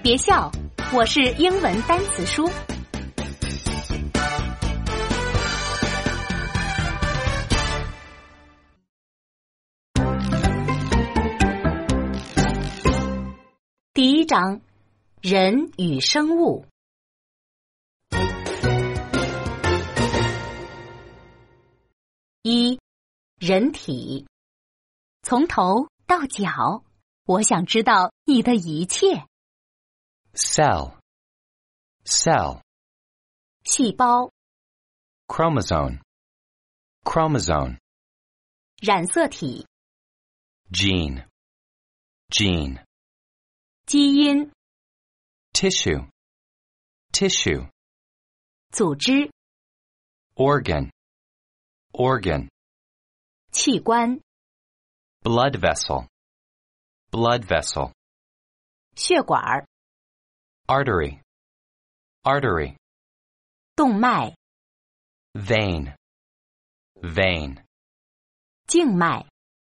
别笑，我是英文单词书。第一章，人与生物。一，人体，从头到脚，我想知道你的一切。 Cell. Cell. 细胞， Chromosome. Chromosome. 染色体， Gene. Gene. 基因， Tissue. Tissue. 组织， Organ. Organ. 器官， Blood vessel. Blood vessel. 血管， Artery. Artery. 动脉， Vein. Vein. 静脉。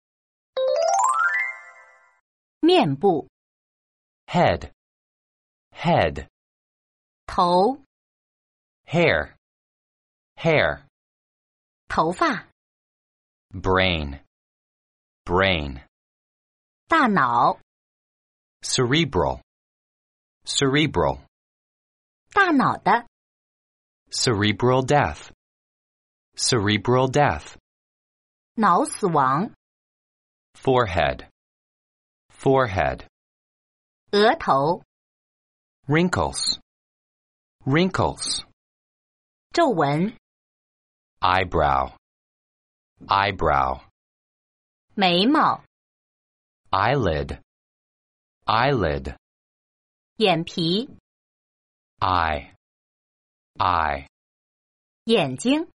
面部， Head. Head. 头， Hair. Hair. 头发， Brain. Brain. 大脑， Cerebral. Cerebral. 大脑的， Cerebral death. Cerebral death. 脑死亡， Forehead. Forehead. 额头， Wrinkles. Wrinkles. 皱纹， Eyebrow. Eyebrow. 眉毛， Eyelid. Eyelid. 眼皮， Eye. Eye. 眼睛，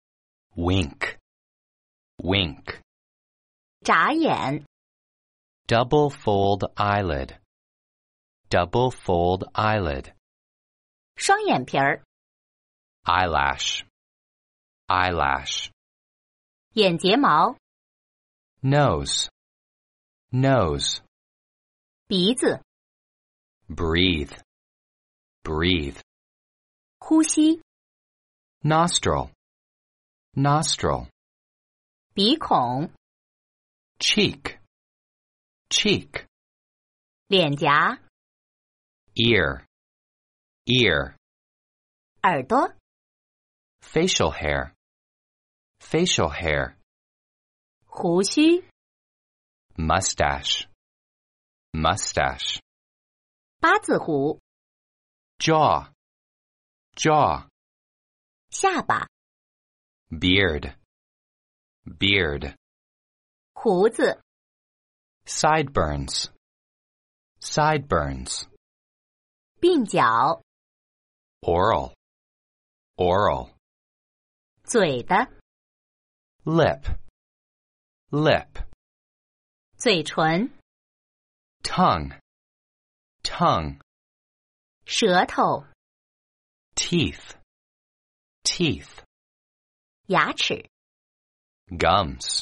Wink. Wink. 眨眼， Double fold eyelid. Double fold eyelid. 双眼皮儿， Eyelash. Eyelash. 眼睫毛， Nose. Nose. 鼻子， Breathe. Breathe. 呼吸， Nostril. Nostril. 鼻孔， Cheek. Cheek. 脸颊， Ear. Ear. 耳朵， Facial hair. Facial hair. 胡须， Mustache. Mustache. 八字胡， Jaw. Jaw. 下巴， Beard. Beard. 胡子， Sideburns. Sideburns. 鬓角， Oral. Oral. 嘴的， Lip. Lip. 嘴唇， Tongue. Tongue. 舌头， Teeth. Teeth. 牙齿， Gums.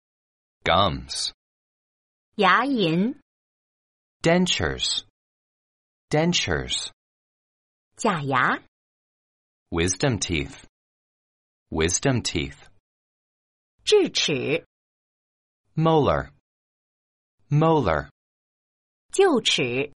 Gums. 牙龈， Dentures. Dentures. 假牙， Wisdom teeth. Wisdom teeth. 智齿， Molar. Molar. 臼齿。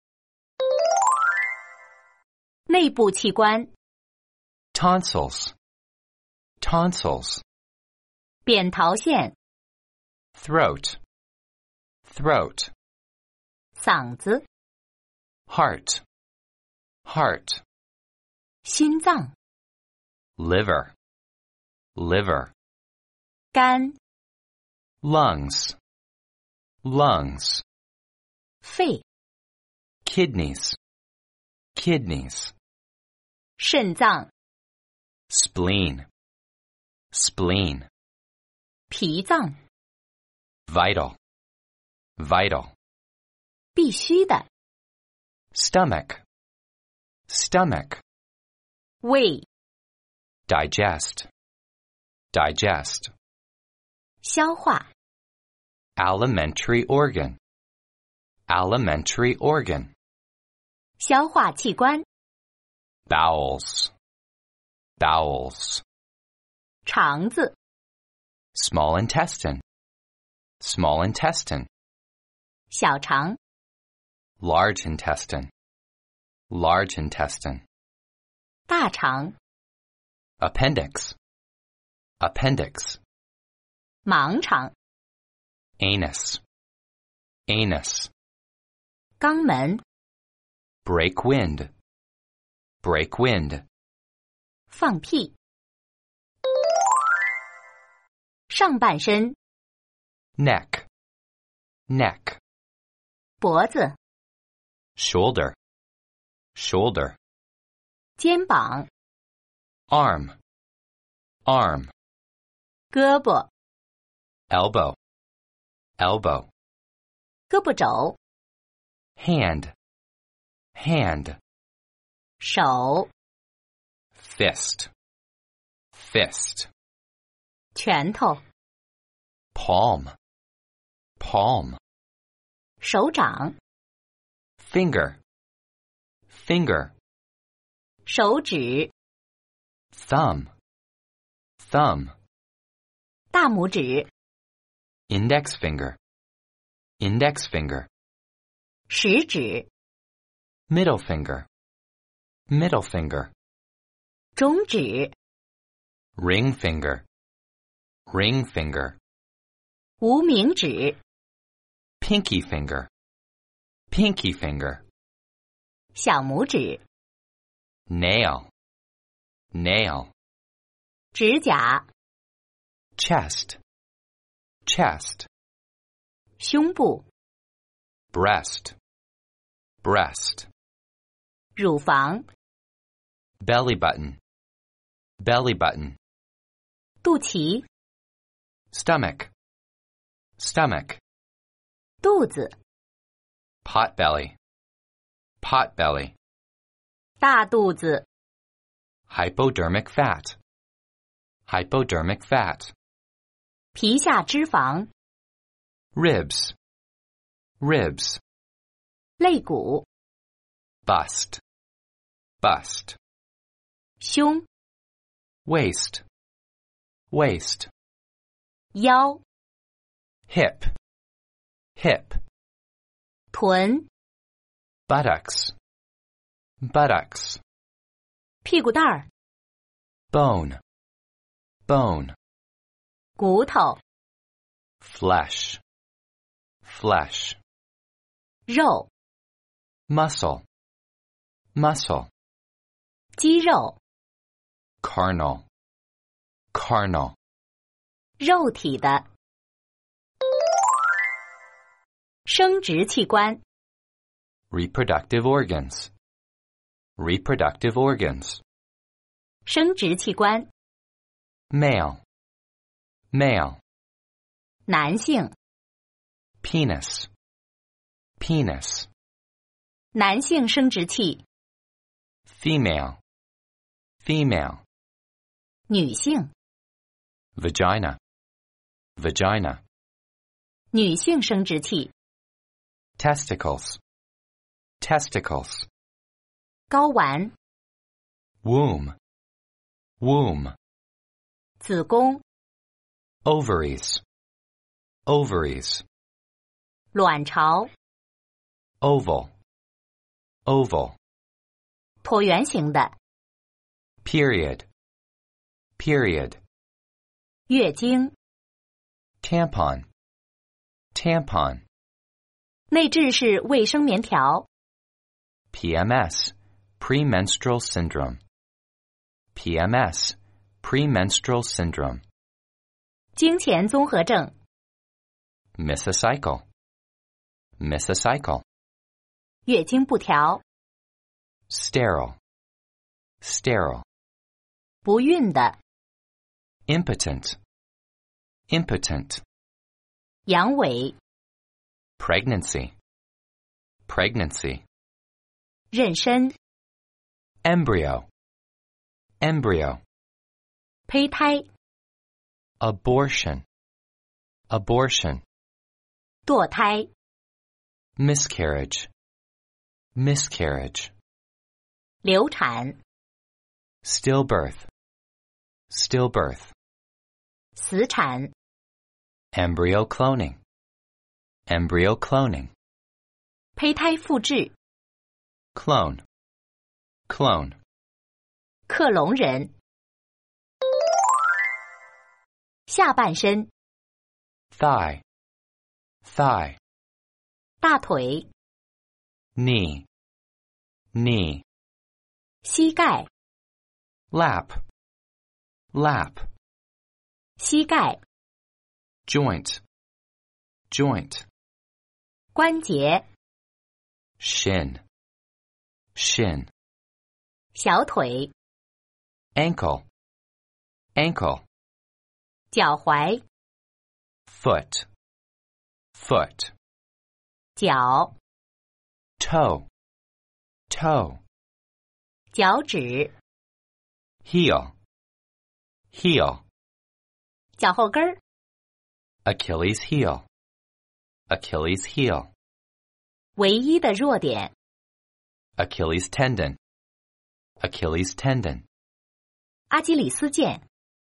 内部器官， Tonsils. Tonsils. 扁桃腺， Throat. Throat. 嗓子， Heart. Heart. 心脏， Liver. Liver. 肝， Lungs. Lungs. 肺， Kidneys. Kidneys. 肾脏， Spleen. Spleen. 脾脏， Vital. Vital. 必须的， Stomach. Stomach. 胃， Digest. Digest. 消化， Alimentary organ. Alimentary organ. 消化器官。 Bowels. Bowels. 肠子。 Small intestine. Small intestine. 小肠。 Large intestine. Large intestine. 大肠。 Appendix. Appendix. 盲肠。 Anus. Anus. 肛门。 Break wind. Break wind. 放屁。上半身。 Neck. Neck. 脖子。 Shoulder. Shoulder. 肩膀。 Arm. Arm. 胳膊。 Elbow. Elbow. 胳膊肘。 Hand. Hand. 手。 Fist. Fist. 拳头。 Palm. Palm. 手掌。 Finger. Finger. 手指。 Thumb. Thumb. 大拇指。 Index finger. Index finger. 食指。 Middle finger. Middle finger. 中指。 Ring finger. Ring finger. 无名指。 Pinky finger. Pinky finger. 小拇指。 Nail. Nail. 指甲。 Chest. Chest. 胸部。 Breast. Breast. 乳房。 Belly button. Belly button. 肚脐。 Stomach. Stomach. 肚子。 Pot belly. Pot belly. 大肚子。 Hypodermic fat. Hypodermic fat. 皮下脂肪。 Ribs. Ribs. 肋骨。 Bust. Bust. 胸。 Waist. Waist. 腰。 Hip. Hip. 臀。 Buttocks. Buttocks. 屁股蛋儿。 Bone. Bone. 骨头。 Flesh. Flesh. 肉。 Muscle. Muscle. 肌肉。 Carnal. Carnal. 肉体的。生殖器官。 Reproductive organs. Reproductive organs. 生殖器官。 Male. Male. 男性。 Penis. Penis. 男性生殖器。 Female. Female. 女性。 Vagina. Vagina. 女性生殖器。 Testicles. Testicles. 睾丸。 Womb. Womb. 子宫。 Ovaries. Ovaries. 卵巢。 Oval. Oval. 椭圆形的。 Period. Period. 月经。 Tampon. Tampon. 内置式卫生棉条。 PMS. Premenstrual syndrome. PMS. Premenstrual syndrome. 经前综合症。 Miss a cycle. Miss a cycle. 月经不调。 Sterile. Sterile. 不孕的。 Impotent. Impotent. 阳痿。 Pregnancy. Pregnancy. 妊娠。 Embryo. Embryo. 胚胎。 Abortion. Abortion. 堕胎。 Miscarriage. Miscarriage. 流产、 stillbirth, stillbirth, 死产、 embryo cloning, embryo cloning, 胚胎复制、 clone, clone, 克隆人。下半身、 thigh, thigh, 大腿、 knee, knee, 膝盖、 lap, lap, 膝盖、 joint, joint, 关节、 shin, shin, 小腿、 ankle, ankle, 脚踝、 foot, foot, 脚、 toe, toe, 脚趾、 heel, heel, 脚后跟儿、 Achilles heel, Achilles heel, 唯一的弱点、 Achilles tendon, Achilles tendon, 阿基里斯腱。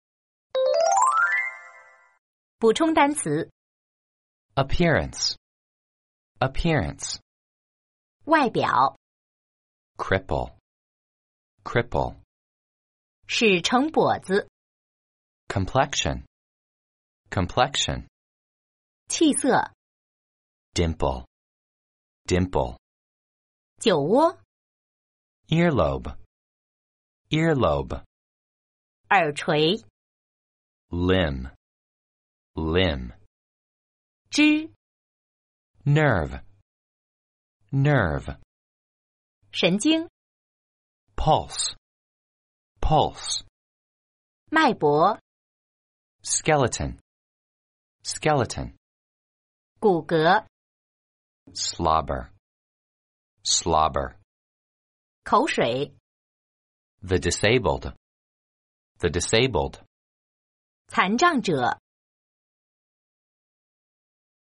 补充单词： appearance, appearance, 外表， cripple, cripple, 使成跛子， complexion, complexion, 气色， dimple, dimple, 酒窝， earlobe, earlobe, 耳垂， limb, limb, 肢， nerve, nerve, 神经， pulse, pulse, 脉搏， skeleton, skeleton, 骨骼， slobber, slobber, 口水， the disabled, the disabled, 残障者。